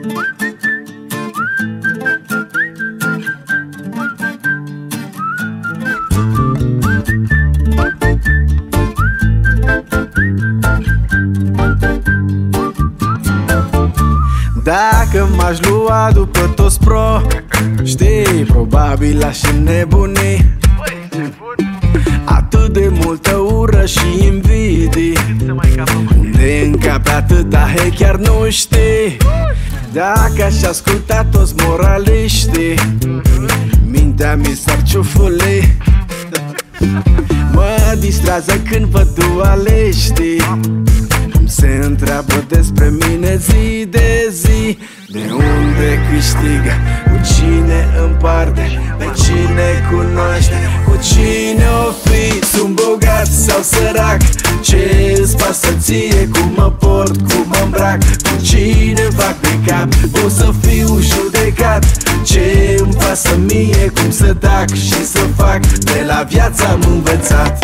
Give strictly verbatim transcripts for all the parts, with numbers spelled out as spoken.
Dacă m-aș lua după toți pro, știi, probabil aș înnebuni. Atât de multă ură și invidii, unde încape atâta hei, chiar nu știi. Dacă aș asculta toți moraliștii, mintea mi s-ar ciufuli. Mă distrează când văd dualiștii, se întreabă despre mine zi de zi. De unde câștigă, cu cine împarte, pe cine cunoaște, cu cine o fi. Sunt bogat sau sărac, ce îți pasă ție, cum mă port, cum mă îmbrac, cu cine fac de cap. O să fiu judecat, ce îmi pasă mie, cum să tac și să fac. De la viață am învățat.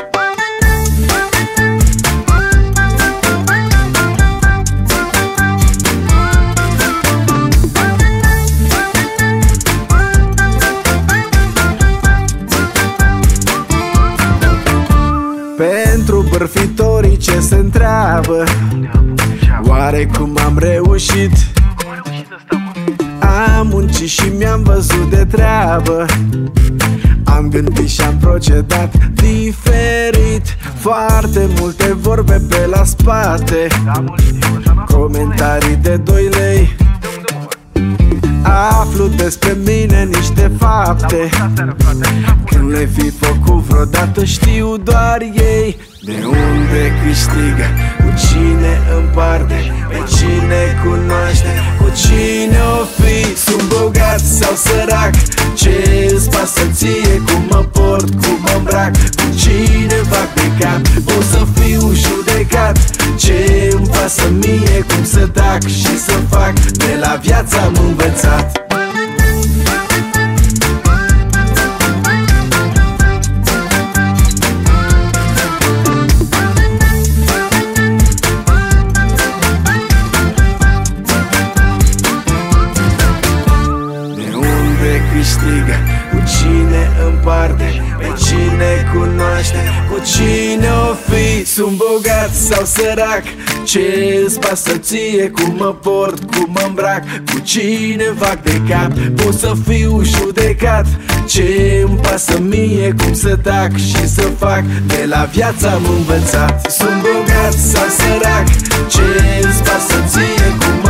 Pentru bârfitorii ce se întreabă, oare cum am reușit? Am muncit și mi-am văzut de treabă, am gândit și am procedat diferit. Foarte multe vorbe pe la spate, comentarii de doi lei. Aflu despre mine niște fapte, când le fi făcut vreodată știu doar ei. De unde câștigă, cu cine împarte, pe cine cunoaște, cu cine o fi. Sunt bogat sau sărac, ce îți pasă ție, cum mă port, cum mă îmbrac, cu cine fac de cap. O să fiu judecat, ce îmi pasă mie, cum să tac și să fac. De la viață am învățat. Câștigă, cu cine împarte, pe cine cunoaște, cu cine o fi. Sunt bogat sau sărac, ce îți pasă ție, cum mă port, cum mă îmbrac, cu cine fac de cap. Pot să fiu judecat, ce îmi pasă mie, cum să tac și să fac. De la viață am învățat. Sunt bogat sau sărac, ce îți pasă ție, cum